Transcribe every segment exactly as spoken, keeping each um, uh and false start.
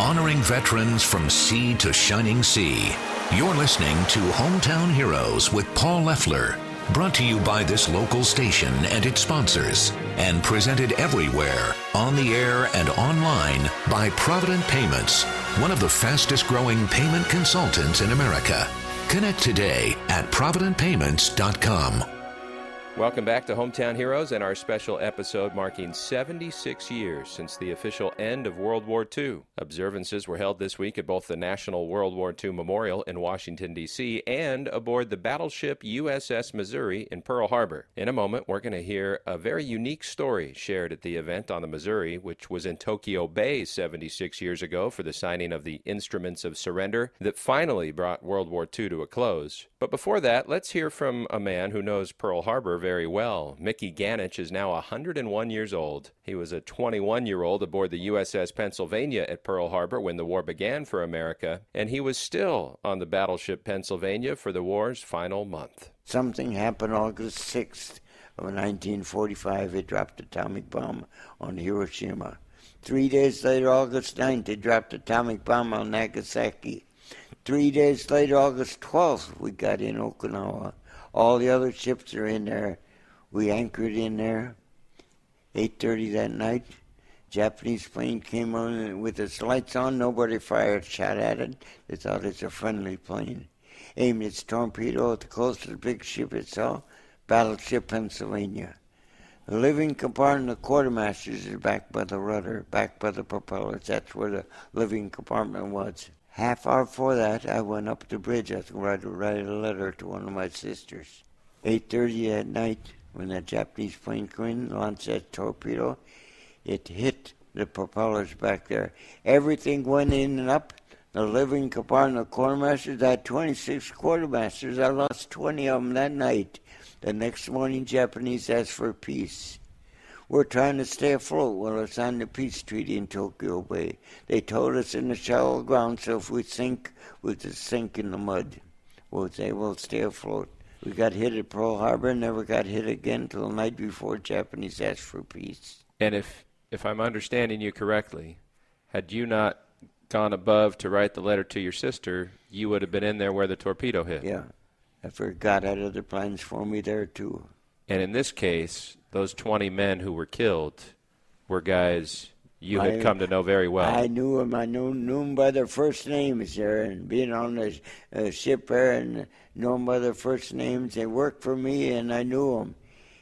honoring veterans from sea to shining sea. You're listening to Hometown Heroes with Paul Leffler, brought to you by this local station and its sponsors, and presented everywhere, on the air and online, by Provident Payments, one of the fastest growing payment consultants in America. Connect today at provident payments dot com. Welcome back to Hometown Heroes and our special episode marking seventy-six years since the official end of World War Two. Observances were held this week at both the National World War Two Memorial in Washington, D C and aboard the battleship U S S Missouri in Pearl Harbor. In a moment, we're going to hear a very unique story shared at the event on the Missouri, which was in Tokyo Bay seventy-six years ago for the signing of the Instruments of Surrender that finally brought World War Two to a close. But before that, let's hear from a man who knows Pearl Harbor very well. Mickey Ganich is now one hundred one years old. He was a twenty-one-year-old aboard the U S S Pennsylvania at Pearl Harbor when the war began for America, and he was still on the battleship Pennsylvania for the war's final month. Something happened August sixth of nineteen forty-five. It dropped an atomic bomb on Hiroshima. Three days later, August ninth, it dropped an atomic bomb on Nagasaki. Three days later, August twelfth, we got in Okinawa. All the other ships are in there. We anchored in there. eight thirty that night, Japanese plane came on with its lights on. Nobody fired, shot at it. They thought it's a friendly plane. Aimed its torpedo at the closest big ship it saw, Battleship Pennsylvania. The living compartment of the quartermasters is back by the rudder, back by the propellers. That's where the living compartment was. Half hour before that, I went up the bridge. I was going to write a letter to one of my sisters. eight thirty at night, when that Japanese plane came in, launched that torpedo, it hit the propellers back there. Everything went in and up. The living compartment of quartermasters, I had twenty-six quartermasters. I lost twenty of them that night. The next morning, Japanese asked for peace. We're trying to stay afloat. Well, it's on the peace treaty in Tokyo Bay. They told us in the shallow ground, so if we sink, we'll just sink in the mud. We'll say we'll stay afloat. We got hit at Pearl Harbor, never got hit again until the night before Japanese asked for peace. And if, if I'm understanding you correctly, had you not gone above to write the letter to your sister, you would have been in there where the torpedo hit. Yeah. I forgot had other plans for me there, too. And in this case, those twenty men who were killed were guys you had I, come to know very well. I knew them. I knew, knew them by their first names there, and being on the uh, ship there and know them by their first names. They worked for me, and I knew them.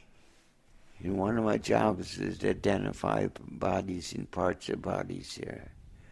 And one of my jobs is to identify bodies and parts of bodies here.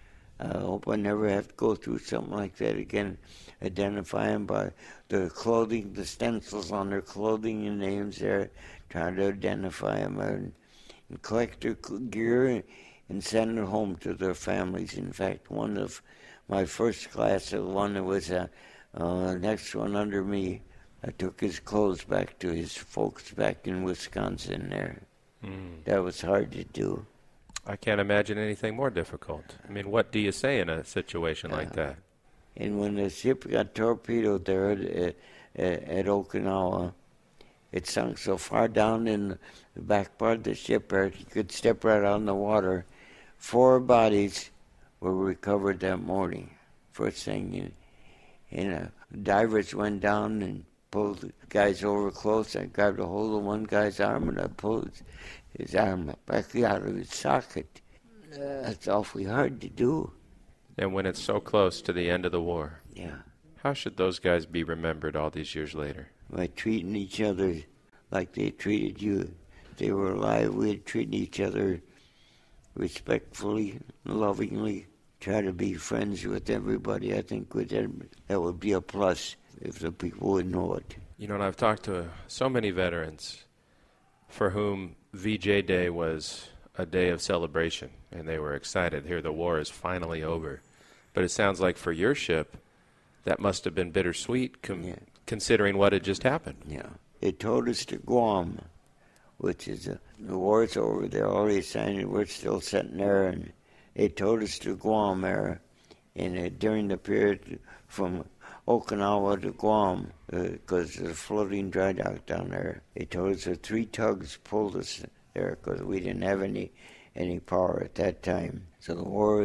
I hope I never have to go through something like that again. Identify them by the clothing, the stencils on their clothing and names there, trying to identify them and, and collect their gear and, and send it home to their families. In fact, one of my first class, the one that was uh, uh, next one under me, I took his clothes back to his folks back in Wisconsin there. Mm. That was hard to do. I can't imagine anything more difficult. I mean, what do you say in a situation uh, like that? And when the ship got torpedoed there at, at, at Okinawa, it sunk so far down in the back part of the ship there, you could step right out in the water. Four bodies were recovered that morning. First thing, and uh, divers went down and pulled the guys over close. I grabbed a hold of one guy's arm and I pulled his arm back out of his socket. Uh, that's awfully hard to do. And when it's so close to the end of the war, yeah, how should those guys be remembered all these years later? By treating each other like they treated you. If they were alive, we'd treat each other respectfully, lovingly, try to be friends with everybody. I think with them, that would be a plus if the people would know it. You know, and I've talked to so many veterans for whom V J Day was a day of celebration, and they were excited. Here, the war is finally over. But it sounds like for your ship, that must have been bittersweet, com- yeah. considering what had just happened. Yeah. They told us to Guam, which is, a, the war's over. They're already signing. We're still sitting there, and they told us to Guam there. And uh, during the period from Okinawa to Guam, because uh, there's a floating dry dock down there, they told us that three tugs pulled us there because we didn't have any any power at that time. So the war was,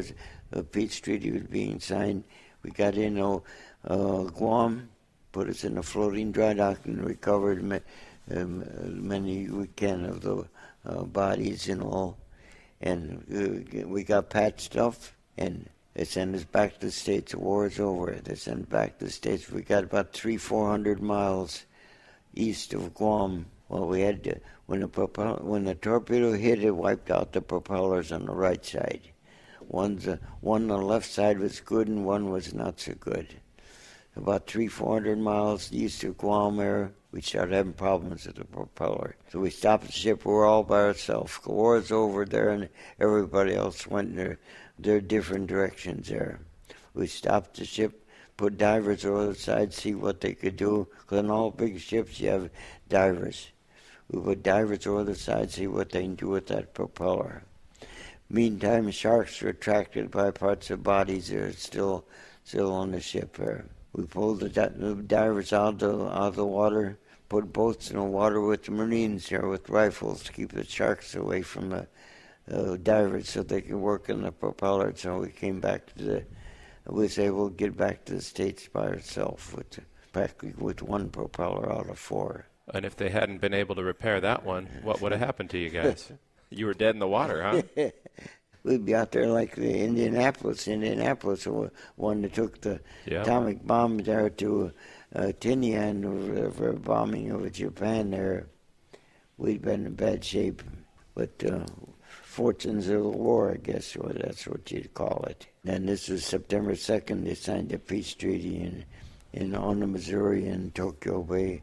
a peace treaty was being signed. We got in uh, uh, Guam, put us in a floating dry dock, and recovered ma- um, many we can of the uh, bodies and all. And uh, we got patched up, and they sent us back to the States. The war is over. They sent us back to the States. We got about three, four hundred miles east of Guam. Well, we had to, when the propel- when the torpedo hit, it wiped out the propellers on the right side. One's uh, one on the left side was good, and one was not so good. About three, four hundred miles east of Guam area, we started having problems with the propeller. So we stopped the ship. We were all by ourselves. The war is over there, and everybody else went in their, their different directions there. We stopped the ship, put divers over the side, see what they could do. Because on all big ships, you have divers. We put divers over the side, see what they can do with that propeller. Meantime, sharks were attracted by parts of bodies that are still, still on the ship there. We pulled the, di- the divers out of, the, out of the water, put boats in the water with the Marines here with rifles to keep the sharks away from the uh, divers so they could work on the propeller. So we came back to the, was able to get back to the States by ourselves with, practically with one propeller out of four. And if they hadn't been able to repair that one, what would have happened to you guys? You were dead in the water, huh? We'd be out there like the Indianapolis, Indianapolis, one that took the yeah. atomic bomb there to uh, Tinian for bombing over Japan there. We'd been in bad shape, but uh, fortunes of the war, I guess, well, that's what you'd call it. And this was September second, they signed a peace treaty in, in on the Missouri in Tokyo Bay.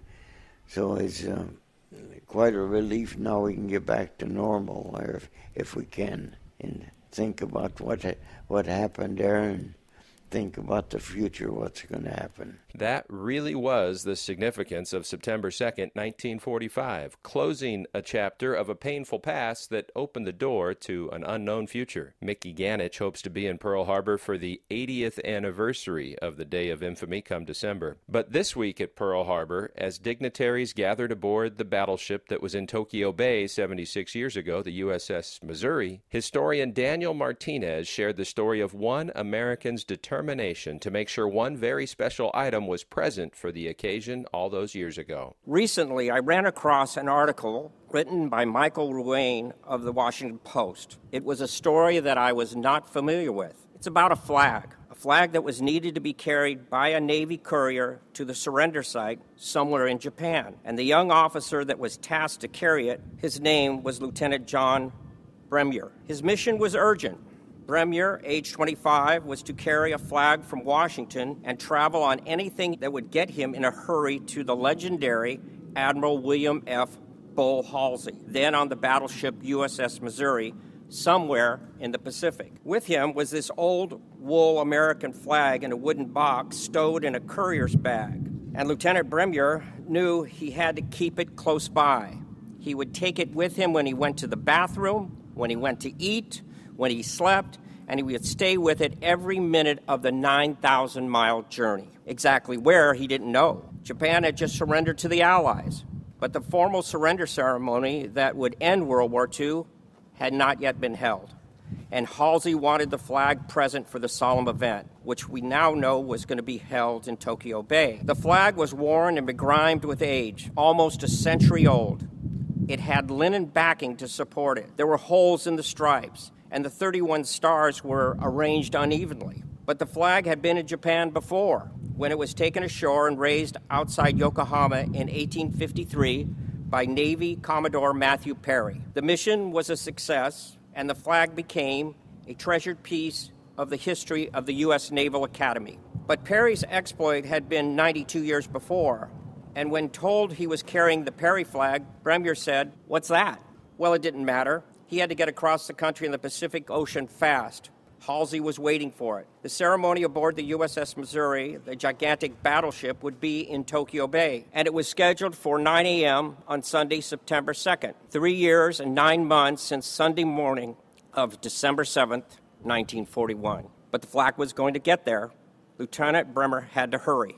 So it's uh, quite a relief. Now we can get back to normal, or if, if we can, and think about what ha- what happened there, and think about the future, what's going to happen. That really was the significance of September second, nineteen forty-five, closing a chapter of a painful past that opened the door to an unknown future. Mickey Ganich hopes to be in Pearl Harbor for the eightieth anniversary of the Day of Infamy come December. But this week at Pearl Harbor, as dignitaries gathered aboard the battleship that was in Tokyo Bay seventy-six years ago, the U S S Missouri, historian Daniel Martinez shared the story of one American's determination to make sure one very special item was present for the occasion all those years ago. Recently, I ran across an article written by Michael Ruane of the Washington Post. It was a story that I was not familiar with. It's about a flag, a flag that was needed to be carried by a Navy courier to the surrender site somewhere in Japan. And the young officer that was tasked to carry it, his name was Lieutenant John Bremyer. His mission was urgent. Bremyer, age twenty-five, was to carry a flag from Washington and travel on anything that would get him in a hurry to the legendary Admiral William F. Bull Halsey, then on the battleship U S S Missouri, somewhere in the Pacific. With him was this old wool American flag in a wooden box stowed in a courier's bag. And Lieutenant Bremyer knew he had to keep it close by. He would take it with him when he went to the bathroom, when he went to eat, when he slept, and he would stay with it every minute of the nine thousand mile journey. Exactly where, he didn't know. Japan had just surrendered to the Allies, but the formal surrender ceremony that would end World War Two had not yet been held. And Halsey wanted the flag present for the solemn event, which we now know was going to be held in Tokyo Bay. The flag was worn and begrimed with age, almost a century old. It had linen backing to support it. There were holes in the stripes, and the thirty-one stars were arranged unevenly. But the flag had been in Japan before, when it was taken ashore and raised outside Yokohama in eighteen fifty-three by Navy Commodore Matthew Perry. The mission was a success, and the flag became a treasured piece of the history of the U S Naval Academy. But Perry's exploit had been ninety-two years before, and when told he was carrying the Perry flag, Bremyer said, "What's that?" Well, it didn't matter. He had to get across the country in the Pacific Ocean fast. Halsey was waiting for it. The ceremony aboard the U S S Missouri, the gigantic battleship, would be in Tokyo Bay, and it was scheduled for nine a.m. on Sunday, September second, three years and nine months since Sunday morning of December seventh, nineteen forty-one. But the flag was going to get there. Lieutenant Bremyer had to hurry.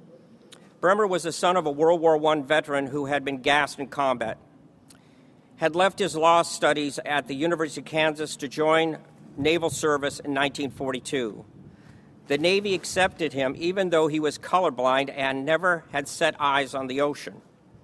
Bremyer was the son of a World War One veteran who had been gassed in combat, had left his law studies at the University of Kansas to join naval service in nineteen forty-two. The Navy accepted him even though he was colorblind and never had set eyes on the ocean.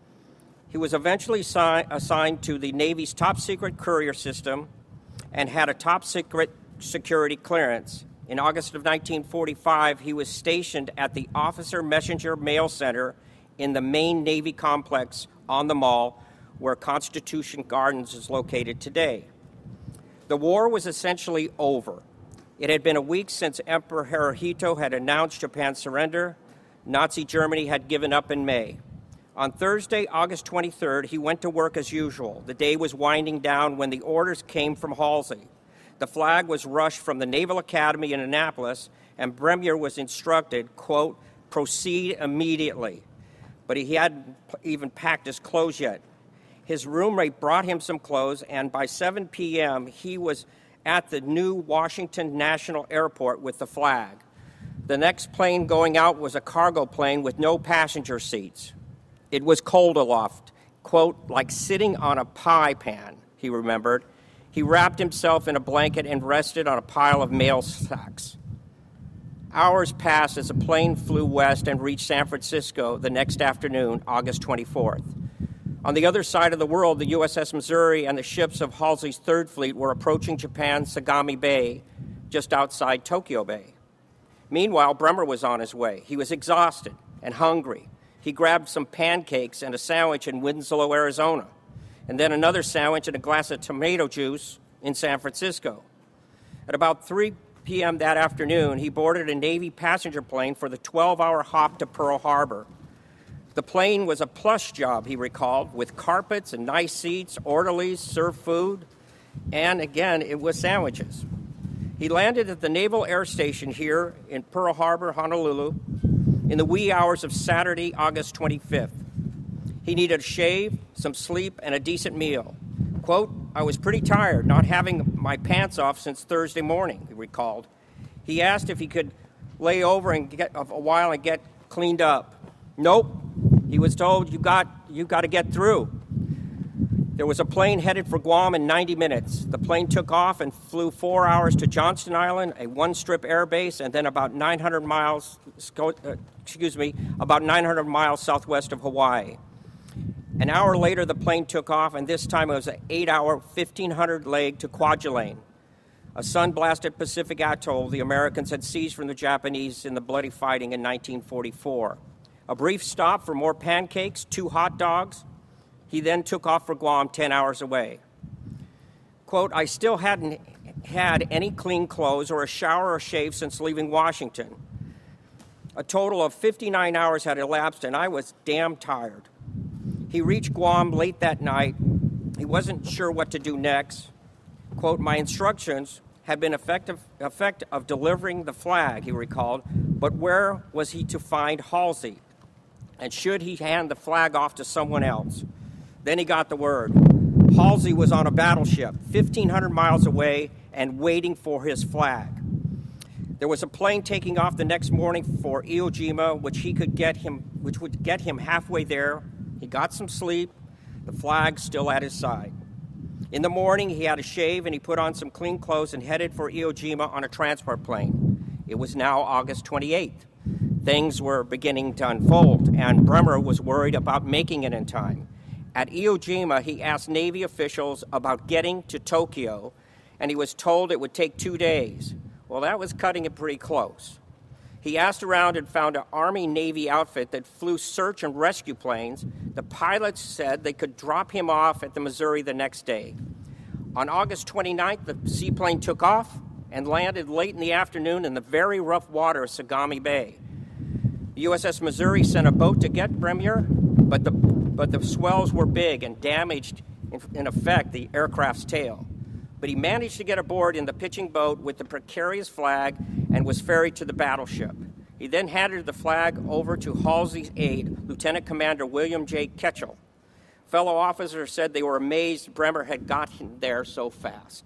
He was eventually si- assigned to the Navy's top-secret courier system and had a top-secret security clearance. In August of nineteen forty-five, he was stationed at the Officer Messenger Mail Center in the main Navy complex on the Mall, where Constitution Gardens is located today. The war was essentially over. It had been a week since Emperor Hirohito had announced Japan's surrender. Nazi Germany had given up in May. On Thursday, August twenty-third, he went to work as usual. The day was winding down when the orders came from Halsey. The flag was rushed from the Naval Academy in Annapolis, and Bremner was instructed, quote, proceed immediately. But he hadn't even packed his clothes yet. His roommate brought him some clothes, and by seven p.m., he was at the new Washington National Airport with the flag. The next plane going out was a cargo plane with no passenger seats. It was cold aloft, quote, like sitting on a pie pan, he remembered. He wrapped himself in a blanket and rested on a pile of mail sacks. Hours passed as the plane flew west and reached San Francisco the next afternoon, August twenty-fourth. On the other side of the world, the U S S Missouri and the ships of Halsey's Third Fleet were approaching Japan's Sagami Bay, just outside Tokyo Bay. Meanwhile, Bremner was on his way. He was exhausted and hungry. He grabbed some pancakes and a sandwich in Winslow, Arizona, and then another sandwich and a glass of tomato juice in San Francisco. At about three p.m. that afternoon, he boarded a Navy passenger plane for the twelve-hour hop to Pearl Harbor. The plane was a plush job, he recalled, with carpets and nice seats, orderlies, served food, and again, it was sandwiches. He landed at the Naval Air Station here in Pearl Harbor, Honolulu, in the wee hours of Saturday, August twenty-fifth. He needed a shave, some sleep, and a decent meal. Quote, I was pretty tired, not having my pants off since Thursday morning, he recalled. He asked if he could lay over and get a while and get cleaned up. Nope. He was told, you got you got to get through. There was a plane headed for Guam in ninety minutes. The plane took off and flew four hours to Johnston Island, a one-strip air base, and then about nine hundred miles, excuse me, about nine hundred miles southwest of Hawaii. An hour later, the plane took off, and this time it was an eight-hour, fifteen hundred leg to Kwajalein, a sun-blasted Pacific atoll the Americans had seized from the Japanese in the bloody fighting in nineteen forty-four. A brief stop for more pancakes, two hot dogs. He then took off for Guam ten hours away. Quote, I still hadn't had any clean clothes or a shower or shave since leaving Washington. A total of fifty-nine hours had elapsed, and I was damn tired. He reached Guam late that night. He wasn't sure what to do next. Quote, my instructions had been effective effect of delivering the flag, he recalled, but where was he to find Halsey? And should he hand the flag off to someone else? Then he got the word. Halsey was on a battleship fifteen hundred miles away and waiting for his flag. There was a plane taking off the next morning for Iwo Jima, which he could get him, which would get him halfway there. He got some sleep, the flag still at his side. In the morning, he had a shave and he put on some clean clothes and headed for Iwo Jima on a transport plane. It was now August twenty-eighth. Things were beginning to unfold, and Bremner was worried about making it in time. At Iwo Jima, he asked Navy officials about getting to Tokyo, and he was told it would take two days. Well, that was cutting it pretty close. He asked around and found an Army-Navy outfit that flew search and rescue planes. The pilots said they could drop him off at the Missouri the next day. On August twenty-ninth, the seaplane took off and landed late in the afternoon in the very rough water of Sagami Bay. The U S S Missouri sent a boat to get Bremner, but the, but the swells were big and damaged, in, in effect, the aircraft's tail. But he managed to get aboard in the pitching boat with the precarious flag and was ferried to the battleship. He then handed the flag over to Halsey's aide, Lieutenant Commander William J. Ketchel. Fellow officers said they were amazed Bremner had got him there so fast.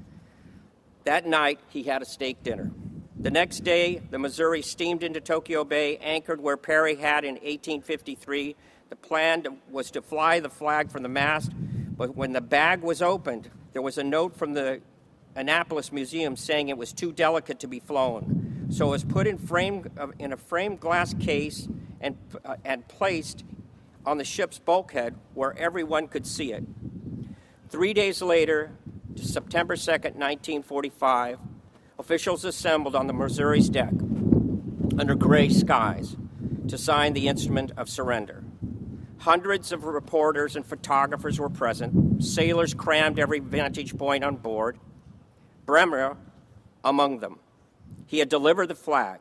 That night, he had a steak dinner. The next day, the Missouri steamed into Tokyo Bay, anchored where Perry had in eighteen fifty-three. The plan was to fly the flag from the mast, but when the bag was opened, there was a note from the Annapolis Museum saying it was too delicate to be flown. So it was put in frame in a framed glass case and uh, and placed on the ship's bulkhead where everyone could see it. Three days later, September second, nineteen forty-five, officials assembled on the Missouri's deck under gray skies to sign the instrument of surrender. Hundreds of reporters and photographers were present. Sailors crammed every vantage point on board. Bremer among them. He had delivered the flag.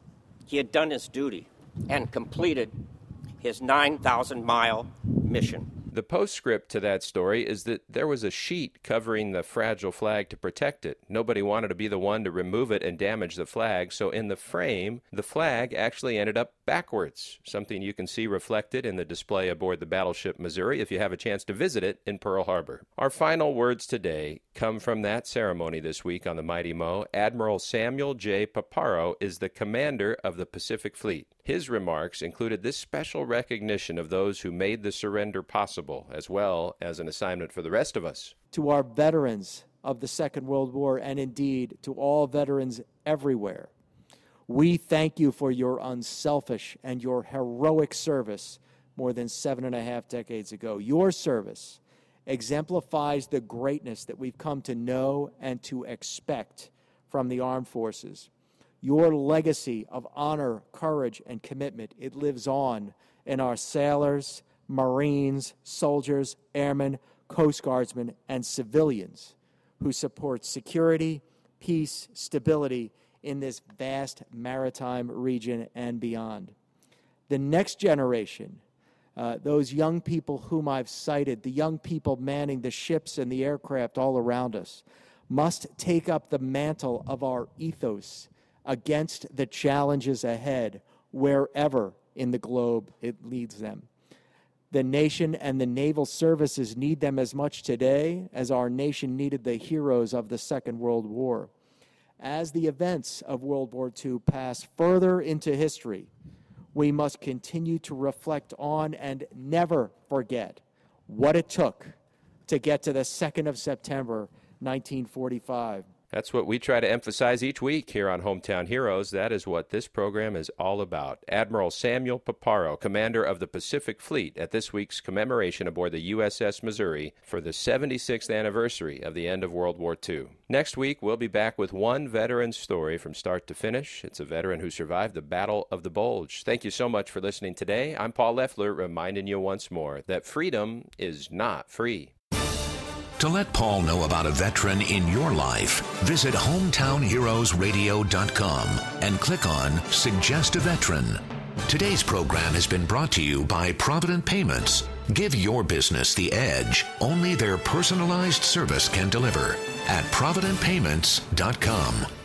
He had done his duty and completed his nine thousand mile mission. The postscript to that story is that there was a sheet covering the fragile flag to protect it. Nobody wanted to be the one to remove it and damage the flag, so in the frame, the flag actually ended up backwards, something you can see reflected in the display aboard the battleship Missouri if you have a chance to visit it in Pearl Harbor. Our final words today come from that ceremony this week on the Mighty Mo. Admiral Samuel J. Paparo is the commander of the Pacific Fleet. His remarks included this special recognition of those who made the surrender possible, as well as an assignment for the rest of us. To our veterans of the Second World War, and indeed to all veterans everywhere, we thank you for your unselfish and your heroic service more than seven and a half decades ago. Your service exemplifies the greatness that we've come to know and to expect from the armed forces. Your legacy of honor, courage, and commitment, it lives on in our sailors, Marines, soldiers, airmen, Coast Guardsmen, and civilians who support security, peace, stability in this vast maritime region and beyond. The next generation, uh, those young people whom I've cited, the young people manning the ships and the aircraft all around us, must take up the mantle of our ethos against the challenges ahead, wherever in the globe it leads them. The nation and the naval services need them as much today as our nation needed the heroes of the Second World War. As the events of World War Two pass further into history, we must continue to reflect on and never forget what it took to get to the second of September, nineteen forty-five. That's what we try to emphasize each week here on Hometown Heroes. That is what this program is all about. Admiral Samuel Paparo, commander of the Pacific Fleet, at this week's commemoration aboard the U S S Missouri for the seventy-sixth anniversary of the end of World War Two. Next week, we'll be back with one veteran's story from start to finish. It's a veteran who survived the Battle of the Bulge. Thank you so much for listening today. I'm Paul Leffler, reminding you once more that freedom is not free. To let Paul know about a veteran in your life, visit hometown heroes radio dot com and click on Suggest a Veteran. Today's program has been brought to you by Provident Payments. Give your business the edge only their personalized service can deliver at provident payments dot com.